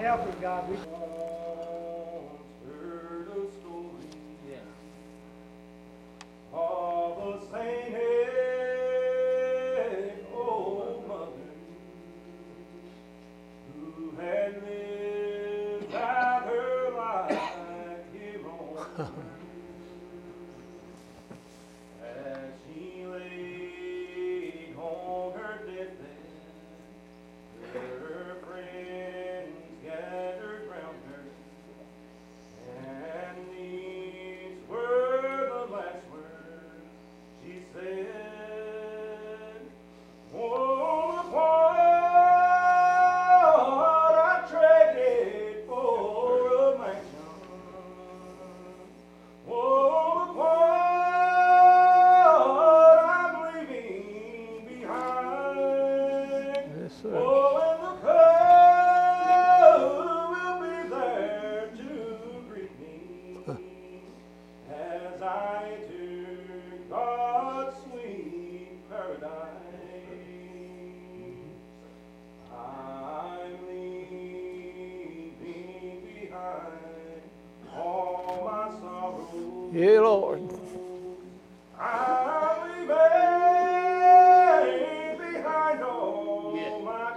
Help him, God. We heard a story of a sainted old mother who had lived out her life here on earth. As she laid on her deathbed, her friends gathered round her, and these were the last words she said. Oh, what I traded for a mansion. Oh, what I'm leaving behind. Yes, sir. Oh, and the crowd will be there to greet me as I enter God's sweet paradise. I'm leaving behind all my sorrows. Yeah, Lord. I'm leaving behind all my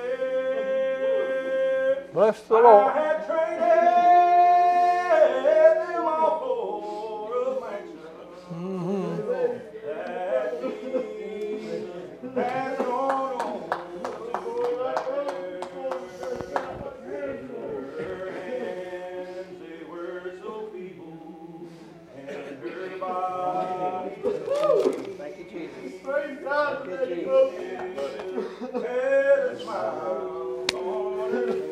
cares. Bless the I Lord. had traded them all for a mansion that Jesus has gone on to her hands, they were so feeble, and her body thank you, Jesus. praise God, Thank you, had a smile on her face.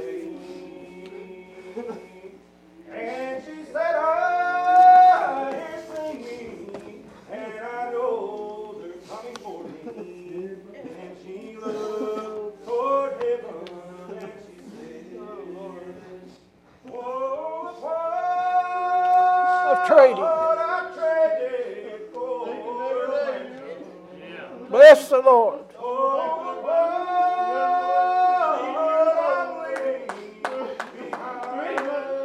And she said, I hear singing, and I know they're coming for me. And she looked toward heaven, and she said, oh, what trading. I traded for a mansion. Bless the Lord. Oh, what I'm leaving behind.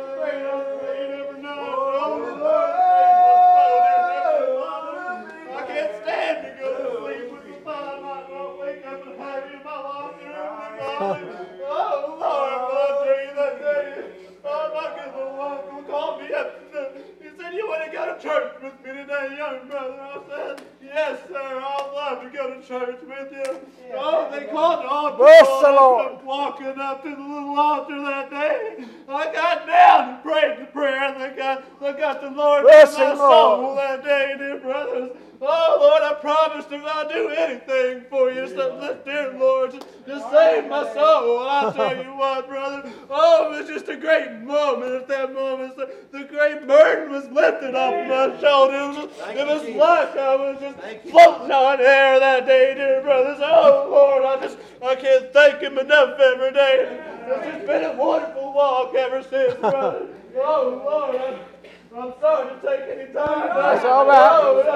I can't stand to go to sleep with the thought I might not wake up and have you in my life. Oh, Lord, I'll tell you that day. Oh, my good little uncle called me up. He said, you want to go to church with me today, young brother? I said, yes, sir, I'd love to go to church with you. Oh, they called the altar. Bless call. the I Lord. was walking up to the little altar that day. I got down and prayed the prayer, and I got the Lord Bless in my him, soul Lord. that day, dear brothers. Oh, Lord, I promised if I'll do anything for you, so this dear Lord, just save my soul. And I'll tell you what, brother, oh, it was just a great moment. At that moment, the great burden was lifted off my shoulders. It was like I was just floating on air that day, dear brothers. Oh, Lord, I can't thank him enough every day. It's just been a wonderful walk ever since, brother. Oh, Lord, I'm sorry to take any time. That's all right.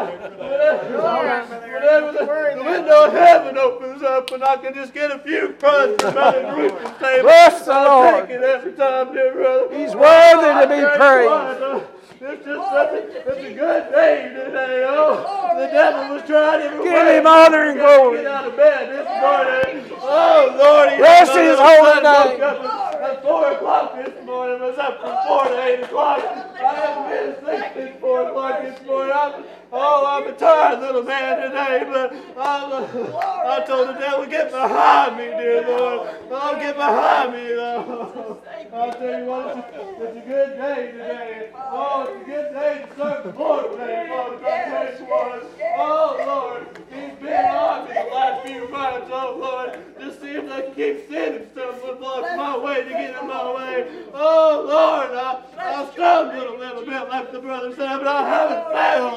Whenever the window of heaven opens up and I can just get a few crumbs from under the roofing table, Bless the I'll Lord. take it every time, dear brother. He's worthy to be praised. It's just it's a good day today. Oh, the devil was trying every way. Give him honor and glory. Get out of bed this morning. Oh, Lord. Bless his holy name. At 4 o'clock this morning. I was up from 4 to 8 o'clock. I haven't been asleep since 4 o'clock this morning. I'm a tired little man today, but I told the devil, get behind me, dear Lord. Oh, get behind me, Lord. I'll tell you what, it's a good day today. Oh, it's a good day to serve the Lord today, Father. I'll tell you what. Oh, Lord, he's been on me the last few months. Oh, Lord, just seems like he keeps sending stumbling blocks my way to get in my way. Oh, Lord, I stumbled a little bit like the brother said, but I haven't failed, dear Lord.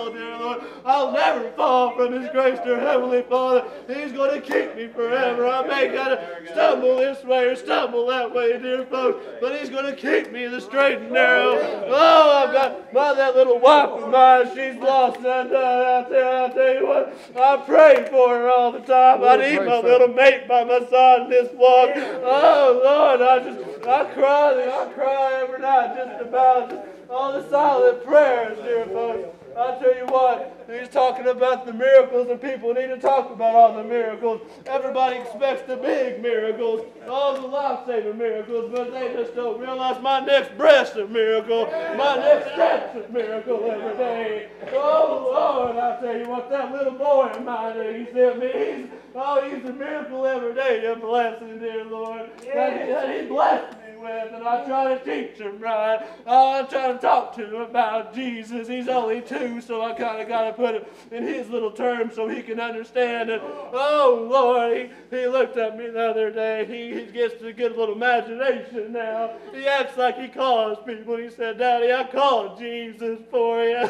Lord. I'll never fall from His grace, dear Heavenly Father. He's going to keep me forever. I may kind of stumble this way or stumble that way, dear folks, but He's going to keep me in the straight and narrow. Oh, I've got that little wife of mine. She's lost and undone. I'll tell you what, I pray for her all the time. I need my little mate by my side in this walk. Oh, Lord, I cry every night just about all the silent prayers, dear folks. I tell you what, he's talking about the miracles, and people need to talk about all the miracles. Everybody expects the big miracles, all the life-saving miracles, but they just don't realize my next breath's a miracle, my next step's a miracle every day. Oh, Lord, I tell you what, that little boy of mine that He sent me, he's a miracle every day. A blessing, dear Lord, that He blessed me with, and I try to teach him right. I try to talk to him about Jesus. He's only 2, so I kind of got to put it in his little terms so he can understand it. Oh, Lord, he looked at me the other day. He gets a good little imagination now. He acts like he calls people. He said, Daddy, I called Jesus for you.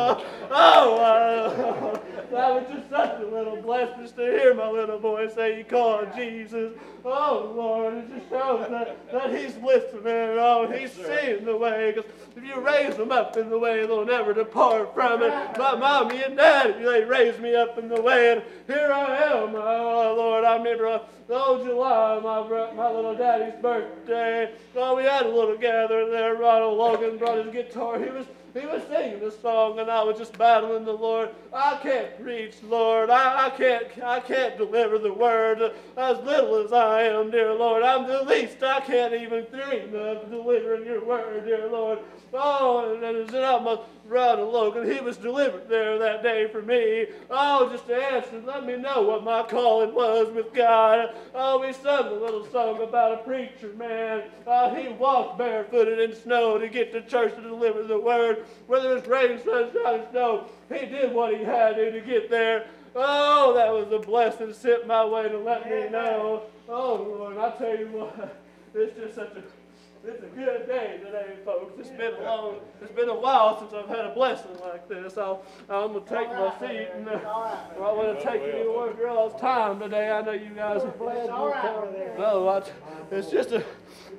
That was just such a little blessing to hear my little boy say he called Jesus. Oh, Lord, it just shows that He's listening. Oh, He's seeing the way. Because if you raise them up in the way, they'll never depart from it. My mommy and daddy, they raised me up in the way, and here I am. Oh, Lord, I remember July, my little daddy's birthday. Oh, we had a little gathering there. Ronald Logan brought his guitar. He was singing this song, and I was just battling the Lord. I can't preach, Lord. I can't deliver the word as little as I am, dear Lord. I'm the least. I can't even dream of delivering your word, dear Lord. Oh, and as I almost Ronald Logan, he was delivered there that day for me. Oh, just to answer, let me know what my calling was with God. Oh, we sung a little song about a preacher, man. He walked barefooted in snow to get to church to deliver the word. Whether it's rain, sunshine, or snow, he did what he had to get there. Oh, that was a blessing sent my way to let me know. Oh, Lord, I tell you what, it's a good day today, folks. It's been a while since I've had a blessing like this. I'm going to take my seat, and I want to take any more girls' time today. I know you guys are it's just a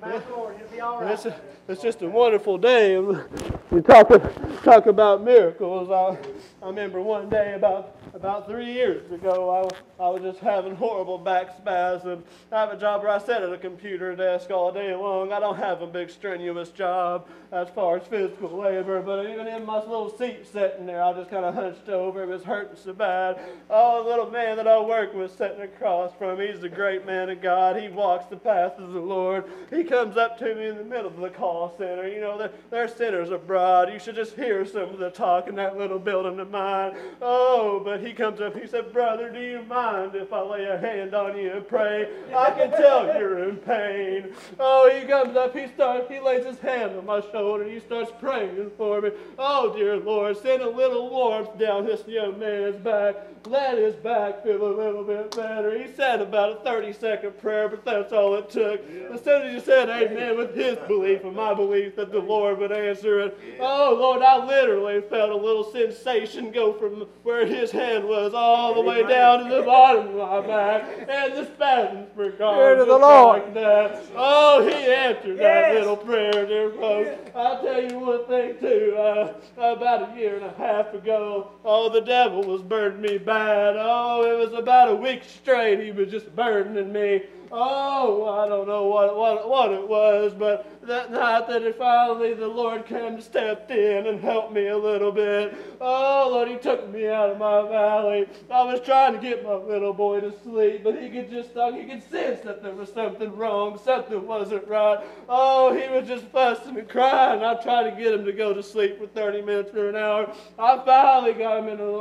it's just a wonderful day. We talk about miracles. I remember one day about 3 years ago, I was just having horrible back spasms. I have a job where I sit at a computer desk all day long. I don't have a big strenuous job as far as physical labor, but even in my little seat sitting there, I just kind of hunched over. It was hurting so bad. Oh, the little man that I work with sitting across from me, he's a great man of God. He walks the path of the Lord. He comes up to me in the middle of the call center. You know, their centers abroad. You should just hear some of the talk in that little building of mine. Oh, but he comes up, he said, Brother, do you mind if I lay a hand on you and pray? I can tell you're in pain. Oh, he comes up, he lays his hand on my shoulder, and he starts praying for me. Oh, dear Lord, send a little warmth down this young man's back. Let his back feel a little bit better. He said about a 30-second prayer, but that's all it took. As soon as he said amen with his belief and my belief that the Lord would answer it, oh, Lord, I literally felt a little sensation go from where his hand was all the way down to the bottom of my back, and the spasms were gone. Prayer to the Lord. Like that. Oh, he answered that little prayer, dear folks. I'll tell you one thing, too. About a year and a half ago, oh, the devil was burning me bad. Oh, it was about a week straight. He was just burdening me. Oh, I don't know what it was, but that night that finally the Lord came and stepped in and helped me a little bit. Oh, Lord, He took me out of my valley. I was trying to get my little boy to sleep, but he could sense that there was something wrong, something wasn't right. Oh, he was just fussing and crying. I tried to get him to go to sleep for 30 minutes or an hour. I finally got him in the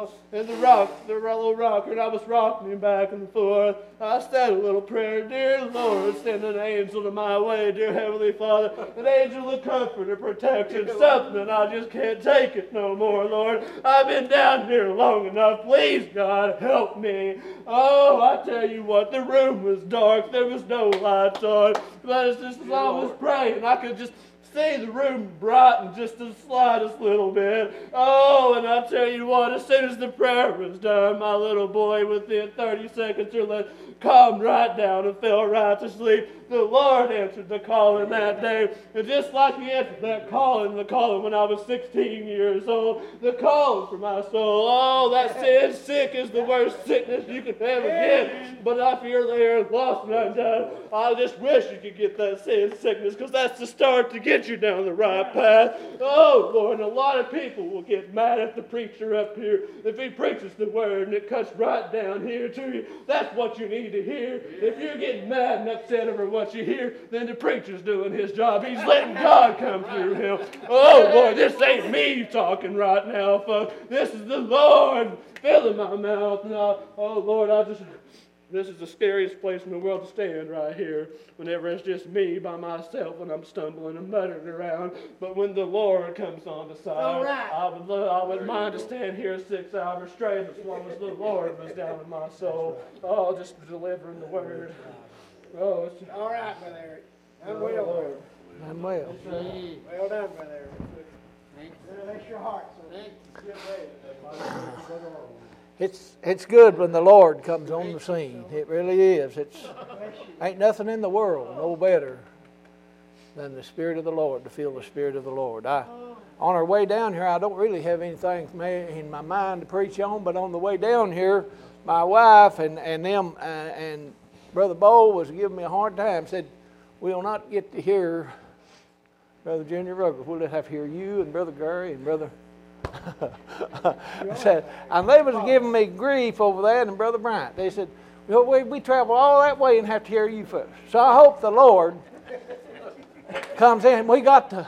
little rocker, and I was rocking him back and forth. I said a little prayer, Dear Lord, send an angel to my way, dear Heavenly Father, an angel of comfort and protection, something I just can't take it no more, Lord. I've been down here long enough. Please, God, help me. Oh, I tell you what, the room was dark. There was no lights on. But as I was praying, I could just see the room brighten just the slightest little bit. Oh, and I tell you what, as soon as the prayer was done, my little boy, within 30 seconds or less, calmed right down and fell right to sleep. The Lord answered the calling that day. And just like He answered that calling, the calling when I was 16 years old, the calling for my soul. Oh, that sin sick is the worst sickness you could ever get. But if you're there lost and undone, I just wish you could get that sin sickness, because that's the start to get you down the right path. Oh, Lord, and a lot of people will get mad at the preacher up here if he preaches the word and it cuts right down here to you. That's what you need to hear. If you're getting mad and upset over what you hear, then the preacher's doing his job. He's letting God come through him. Oh, Lord, this ain't me talking right now, folks. This is the Lord filling my mouth. Now, oh, Lord, this is the scariest place in the world to stand right here, whenever it's just me by myself and I'm stumbling and muttering around. But when the Lord comes on the side, I wouldn't mind to stand here 6 hours straight as long as the Lord was down in my soul. Oh, just delivering the word. Oh, it's All right, Brother Eric. I'm oh, well. Lord. I'm well. Well done, Brother Eric. Bless your heart, sir. It's good when the Lord comes on the scene. It really is. Ain't nothing in the world no better than the Spirit of the Lord, to feel the Spirit of the Lord. On our way down here, I don't really have anything in my mind to preach on, but on the way down here, my wife and them and Brother Bo was giving me a hard time. Said, we'll not get to hear Brother Junior Ruggles. We'll just have to hear you and Brother Gary and Brother... said, and they was giving me grief over that, and Brother Bryant. They said, well, we travel all that way and have to hear you first. So I hope the Lord comes in. We got to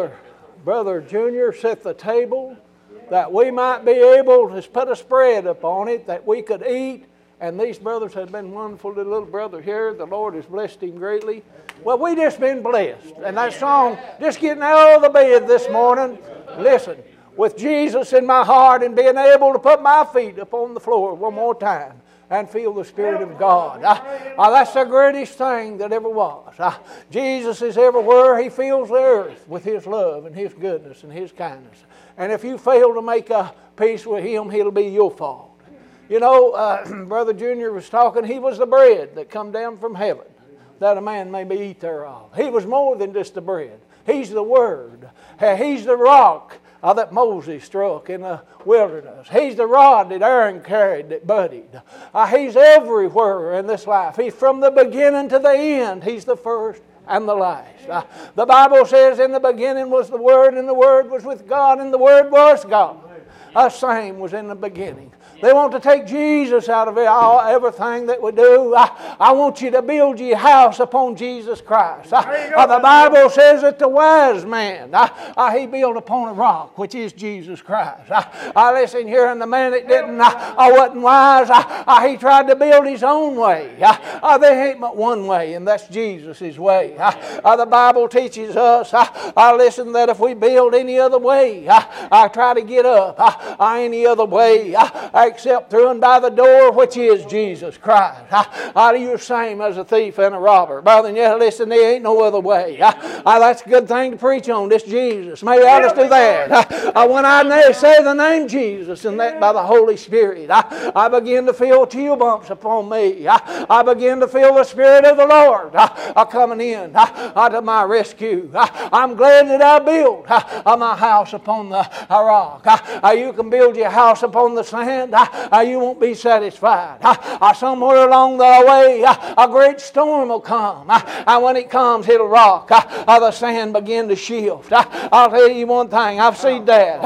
Brother Junior set the table that we might be able to put a spread upon it that we could eat. And these brothers have been wonderful. The little brother here, the Lord has blessed him greatly. Well, we just been blessed. And that song, just getting out of the bed this morning, listen, with Jesus in my heart and being able to put my feet upon the floor one more time and feel the Spirit of God. That's the greatest thing that ever was. Jesus is everywhere. He fills the earth with His love and His goodness and His kindness. And if you fail to make a peace with Him, it'll be your fault. You know, Brother Junior was talking, He was the bread that come down from heaven, that a man may be eat thereof. He was more than just the bread. He's the Word. He's the rock that Moses struck in the wilderness. He's the rod that Aaron carried that budded. He's everywhere in this life. He's from the beginning to the end. He's the first and the last. The Bible says, in the beginning was the Word, and the Word was with God, and the Word was God. The same was in the beginning. They want to take Jesus out of everything that we do. I want you to build your house upon Jesus Christ. The Bible says that the wise man, he built upon a rock, which is Jesus Christ. Listen here, and the man that wasn't wise, he tried to build his own way. There ain't but one way, and that's Jesus' way. The Bible teaches us, listen, that if we build any other way, try to get up any other way, except through and by the door, which is Jesus Christ. You're the same as a thief and a robber. Brother, yeah, listen, there ain't no other way. That's a good thing to preach on, this Jesus. Maybe I'll just do that. When I say the name Jesus, and that by the Holy Spirit, I begin to feel chill bumps upon me. I begin to feel the Spirit of the Lord coming in to my rescue. I'm glad that I built my house upon the rock. You can build your house upon the sand. You won't be satisfied. Somewhere along the way, a great storm will come. And when it comes, it'll rock. The sand begin to shift. I'll tell you one thing. I've seen that.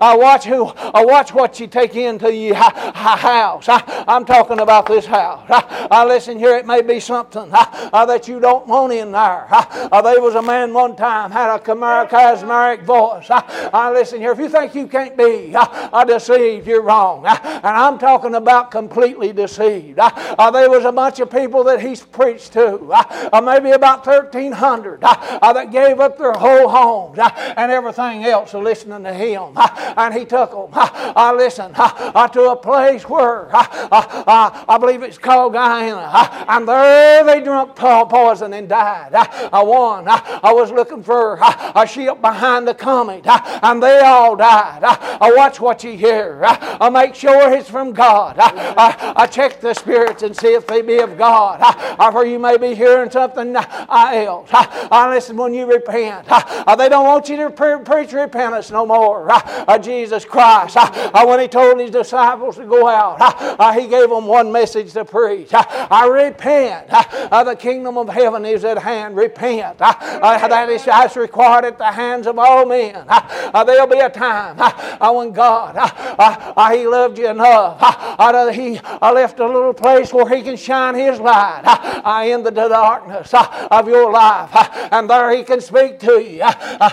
Watch what you take into your house. I'm talking about this house. Listen here, it may be something that you don't want in there. There was a man one time had a charismatic voice. Listen here, if you think you can't be deceived, you're wrong. And I'm talking about completely deceived. There was a bunch of people that he preached to, maybe about 1,300, that gave up their whole homes and everything else listening to him. And he took them, to a place where I believe it's called Guyana. And there they drunk poison and died. I was looking for a ship behind the comet, and they all died. Watch what you hear. Make sure it's from God. Check the spirits and see if they be of God. For you may be hearing something else. Listen, when you repent, they don't want you to preach repentance no more. Jesus Christ, when He told His disciples to go out, He gave them one message to preach. I repent. The kingdom of heaven is at hand. Repent. That is that's required at the hands of all men. There'll be a time when God, He loved you enough. He left a little place where He can shine His light in the darkness of your life. And there He can speak to you.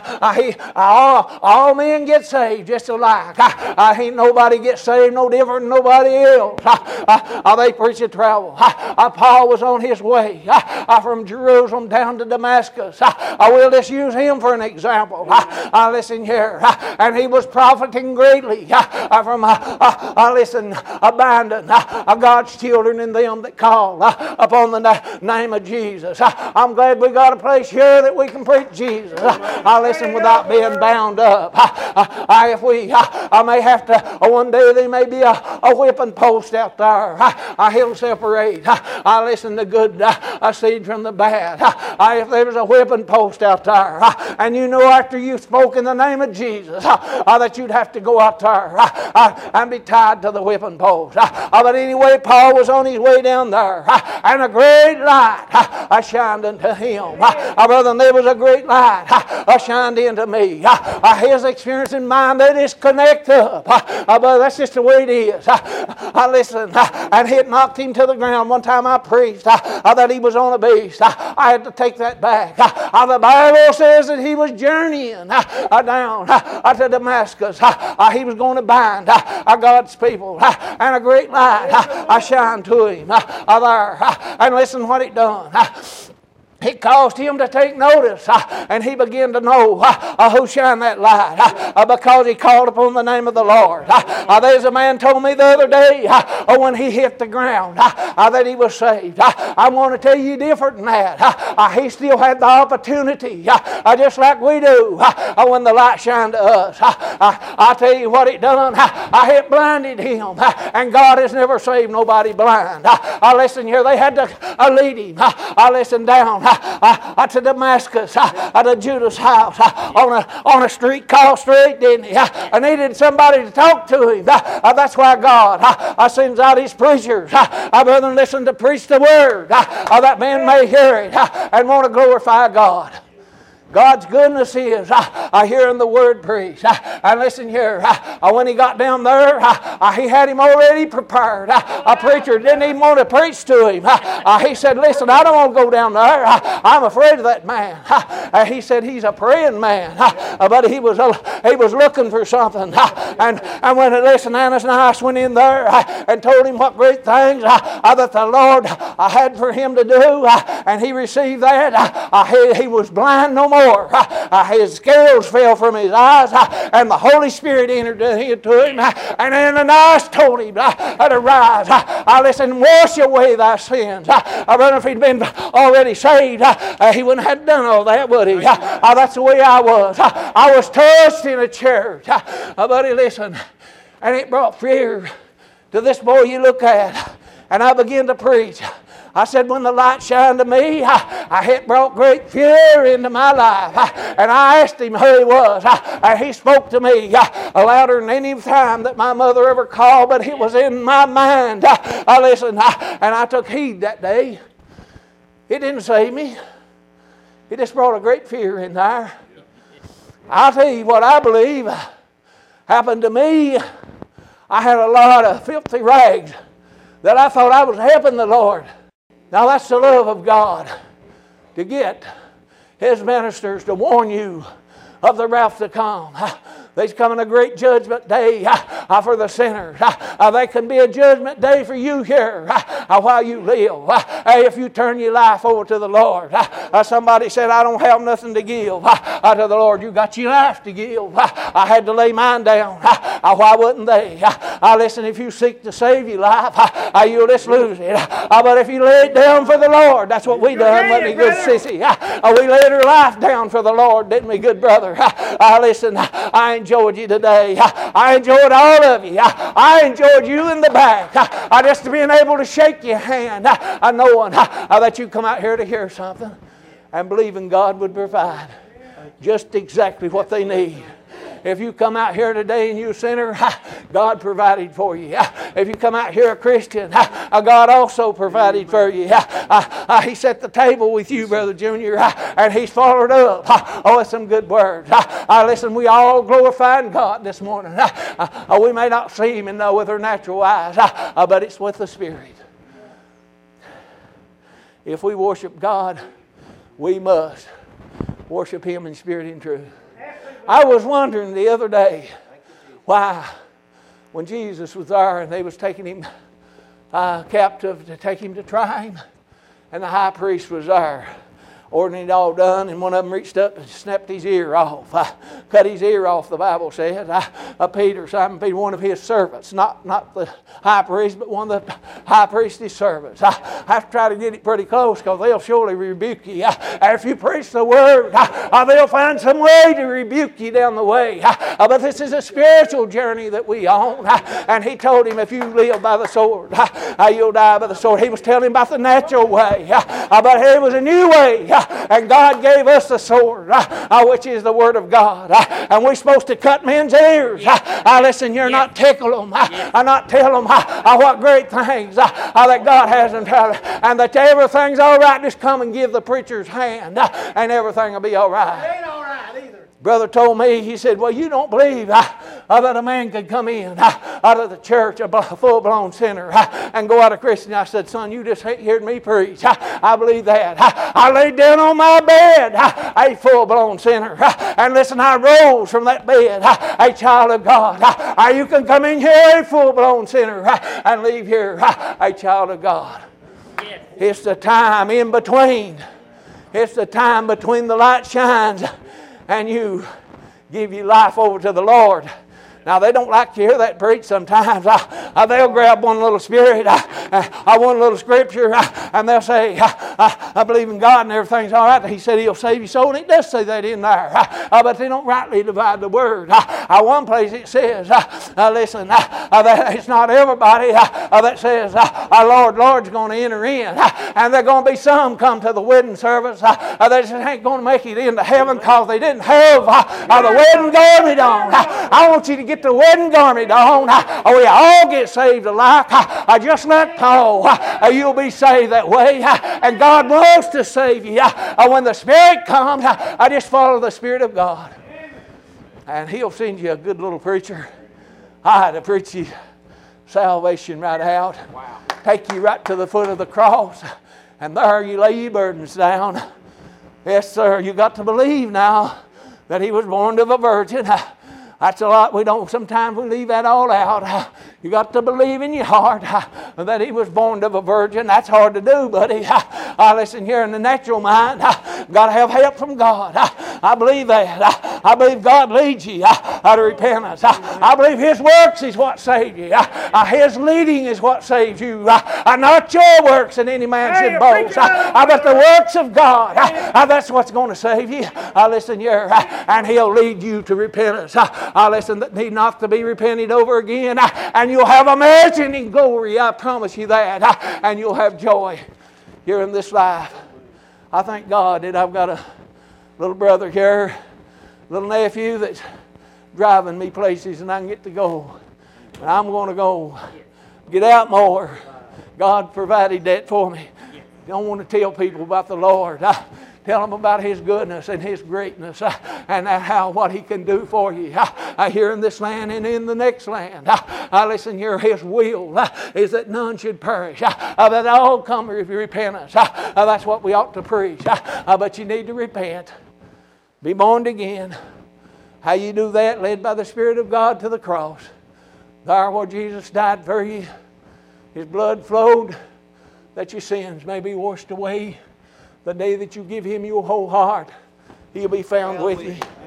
All men get saved just alike. Ain't nobody gets saved no different than nobody else. They preach a travel. Paul was on his way from Jerusalem down to Damascus. I will just use him for an example. Listen here. And he was profiting greatly from abandon God's children and them that call upon the name of Jesus. I'm glad we got a place here that we can preach Jesus. Listen, without being bound up. If we may have to, one day there may be a whipping post out there. He'll separate. Listen, the good seed from the bad. If there was a whipping post out there, and you know after you've spoken the name of Jesus, that you'd have to go out there and be tied to the whipping post. But anyway, Paul was on his way down there, and a great light shined into him. Brother, there was a great light shined into me. His experience and mine, they just connect up. But that's just the way it is. Listen, and it knocked him to the ground. One time I preached that he was on a beast. I had to take that back. The Bible says that he was journeying down to Damascus. He was going to bind God's people. And a great light shined to him there. And listen what it done. It caused him to take notice, and he began to know who shined that light because he called upon the name of the Lord. There's a man told me the other day when he hit the ground that he was saved. I want to tell you different than that. He still had the opportunity, just like we do, when the light shined to us. I tell you what it done. It blinded him, and God has never saved nobody blind. Listen here, they had to lead him. Listen down to Damascus, to Judas' house, on a street called Straight, didn't he? I needed somebody to talk to him. That's why God sends out His preachers. Brother, listen to preach the word. That man may hear it and want to glorify God. God's goodness is hearing the word preached. And listen here, when he got down there, he had him already prepared. A preacher didn't even want to preach to him. He said, listen, I don't want to go down there. I'm afraid of that man. He said he's a praying man. But he was looking for something. And when, listen, Ananias went in there and told him what great things that the Lord had for him to do, and he received that, he was blind no more. His scales fell from his eyes, and the Holy Spirit entered into him. And Ananias told him to rise. Listen, wash away thy sins. Brother, if he'd been already saved, he wouldn't have done all that, would he? That's the way I was. I was touched in a church. Buddy, listen, and it brought fear to this boy you look at. And I began to preach. I said, when the light shined to me, it brought great fear into my life. And I asked him who he was. And he spoke to me louder than any time that my mother ever called, but it was in my mind. Listen, and I took heed that day. It didn't save me. It just brought a great fear in there. I'll tell you what I believe happened to me. I had a lot of filthy rags that I thought I was helping the Lord. Now that's the love of God, to get His ministers to warn you of the wrath to come. There's coming a great judgment day for the sinners. There can be a judgment day for you here while you live. If you turn your life over to the Lord. Somebody said, I don't have nothing to give to the Lord. You got your life to give. I had to lay mine down. Why wouldn't they? Listen, if you seek to save your life, you'll just lose it. But if you lay it down for the Lord, that's what we done, wasn't we, good sissy? We laid our life down for the Lord, didn't we, good brother? Listen, I enjoyed you today. I enjoyed all of you. I enjoyed you in the back. Just being able to shake your hand, knowing that you come out here to hear something and believing God would provide just exactly what they need. If you come out here today and you're a sinner, God provided for you. If you come out here a Christian, God also provided for you. He set the table with you, Brother Junior, and He's followed up with some good words. Listen, we all glorifying God this morning. We may not see Him and know with our natural eyes, but it's with the Spirit. If we worship God, we must worship Him in spirit and truth. I was wondering the other day why, when Jesus was there and they was taking Him captive to take Him to try Him, and the high priest was there, ordering it all done, and one of them reached up and snapped his ear off. Cut his ear off, the Bible says. Simon Peter, one of his servants, not the high priest, but one of the high priest's servants. I have to try to get it pretty close because they'll surely rebuke you. If you preach the word, they'll find some way to rebuke you down the way. But this is a spiritual journey that we on. And He told him, if you live by the sword, you'll die by the sword. He was telling him about the natural way. But here was a new way. And God gave us the sword, which is the Word of God. And we're supposed to cut men's ears. Listen, you're not tickle them. Not tell them what great things that God has in them. And that everything's all right. Just come and give the preacher's hand and everything will be all right. It ain't all right either. Brother told me, he said, well, you don't believe that a man could come in out of the church, a full-blown sinner, and go out a Christian. I said, son, you just heard me preach. I believe that. I laid down on my bed, a full-blown sinner. And listen, I rose from that bed, a child of God. You can come in here a full-blown sinner and leave here a child of God. It's the time in between. It's the time between the light shines and you give your life over to the Lord. Now, they don't like to hear that preached sometimes. They'll grab one little spirit, one little scripture, and they'll say, I believe in God and everything's all right. He said He'll save your soul, and it does say that in there. But they don't rightly divide the word. One place it says, listen, that it's not everybody that says, Lord's going to enter in. And there are going to be some come to the wedding service that just ain't going to make it into heaven because they didn't have the wedding garment on. I want you to get the wedding garment on. We all get saved alike. Just like Paul, you'll be saved that way. And God wants to save you. When the Spirit comes, I just follow the Spirit of God. And He'll send you a good little preacher. I had to preach you salvation right out. Wow. Take you right to the foot of the cross. And there you lay your burdens down. Yes, sir, you got to believe now that He was born of a virgin. That's a lot. Sometimes we leave that all out. You got to believe in your heart that He was born of a virgin. That's hard to do, buddy. Listen, here in the natural mind, got to have help from God. I believe that. I believe God leads you to repentance. I believe His works is what saved you. His leading is what saves you. Not your works that any man should boast. But the works of God. That's what's going to save you. Listen here. And He'll lead you to repentance. Listen, that need not to be repented over again. And you'll have imagining glory. I promise you that. And you'll have joy here in this life. I thank God that I've got a little brother here, little nephew that's driving me places and I can get to go. And I'm going to go get out more. God provided that for me. Don't want to tell people about the Lord. Tell them about His goodness and His greatness and what He can do for you here in this land and in the next land. Listen here, His will is that none should perish, that all come to repentance. That's what we ought to preach. But you need to repent, be born again, How you do that? Led by the Spirit of God to the cross. There where Jesus died for you. His blood flowed that your sins may be washed away. The day that you give Him your whole heart, He'll be found with you.